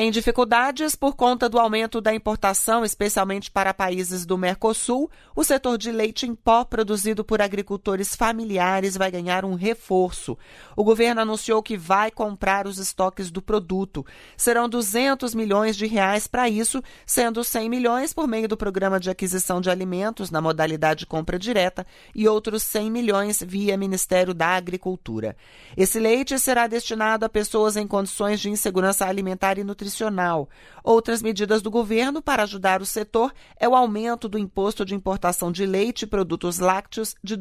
Em dificuldades por conta do aumento da importação, especialmente para países do Mercosul, o setor de leite em pó produzido por agricultores familiares vai ganhar um reforço. O governo anunciou que vai comprar os estoques do produto. Serão 200 milhões de reais para isso, sendo 100 milhões por meio do Programa de Aquisição de Alimentos na modalidade compra direta e outros 100 milhões via Ministério da Agricultura. Esse leite será destinado a pessoas em condições de insegurança alimentar e nutricional. Outras medidas do governo para ajudar o setor é o aumento do imposto de importação de leite e produtos lácteos de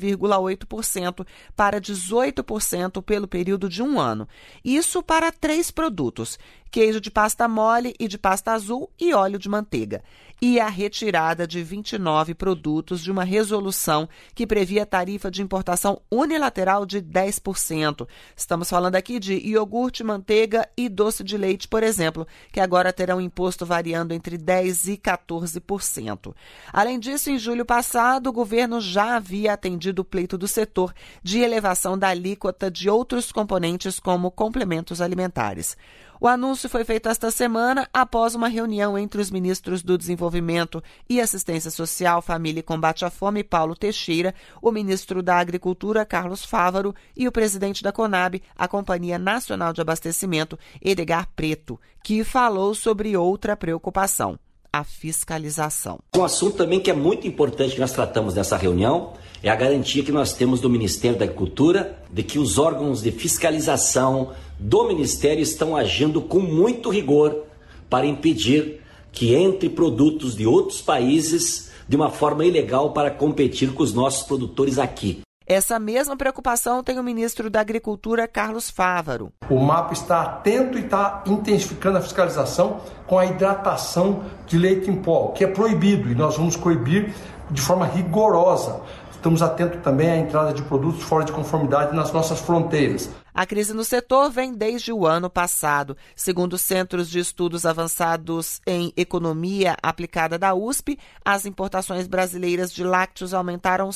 12,8% para 18% pelo período de um ano. Isso para 3 produtos: queijo de pasta mole e de pasta azul e óleo de manteiga. E a retirada de 29 produtos de uma resolução que previa tarifa de importação unilateral de 10%. Estamos falando aqui de iogurte, manteiga e doce de leite, por exemplo, que agora terão imposto variando entre 10% e 14%. Além disso, em julho passado, o governo já havia atendido o pleito do setor de elevação da alíquota de outros componentes como complementos alimentares. O anúncio foi feito esta semana após uma reunião entre os ministros do Desenvolvimento e Assistência Social, Família e Combate à Fome, Paulo Teixeira, o ministro da Agricultura, Carlos Fávaro, e o presidente da CONAB, a Companhia Nacional de Abastecimento, Edgar Preto, que falou sobre outra preocupação: a fiscalização. Um assunto também que é muito importante que nós tratamos nessa reunião é a garantia que nós temos do Ministério da Agricultura de que os órgãos de fiscalização do Ministério estão agindo com muito rigor para impedir que entre produtos de outros países de uma forma ilegal para competir com os nossos produtores aqui. Essa mesma preocupação tem o ministro da Agricultura, Carlos Fávaro. O MAPA está atento e está intensificando a fiscalização com a hidratação de leite em pó, que é proibido, e nós vamos coibir de forma rigorosa. Estamos atentos também à entrada de produtos fora de conformidade nas nossas fronteiras. A crise no setor vem desde o ano passado. Segundo Centros de Estudos Avançados em Economia Aplicada da USP, as importações brasileiras de lácteos aumentaram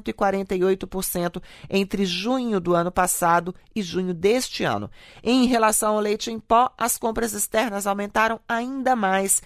148% entre junho do ano passado e junho deste ano. Em relação ao leite em pó, as compras externas aumentaram ainda mais,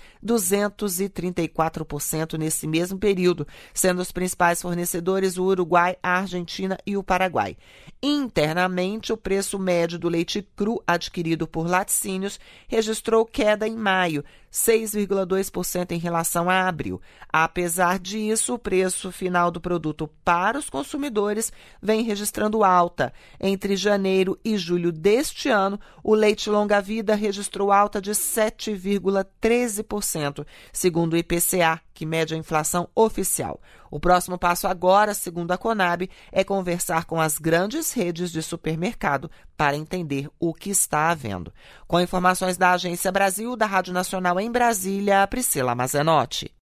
234% nesse mesmo período, sendo os principais fornecedores o Uruguai, a Argentina e o Paraguai. Internamente, o preço médio do leite cru adquirido por laticínios registrou queda em maio, 6,2% em relação a abril. Apesar disso, o preço final do produto para os consumidores vem registrando alta. Entre janeiro e julho deste ano, o leite longa-vida registrou alta de 7,13%, segundo o IPCA, que mede a inflação oficial. O próximo passo agora, segundo a CONAB, é conversar com as grandes redes de supermercado para entender o que está havendo. Com informações da Agência Brasil, da Rádio Nacional em Brasília, Priscila Mazenotti.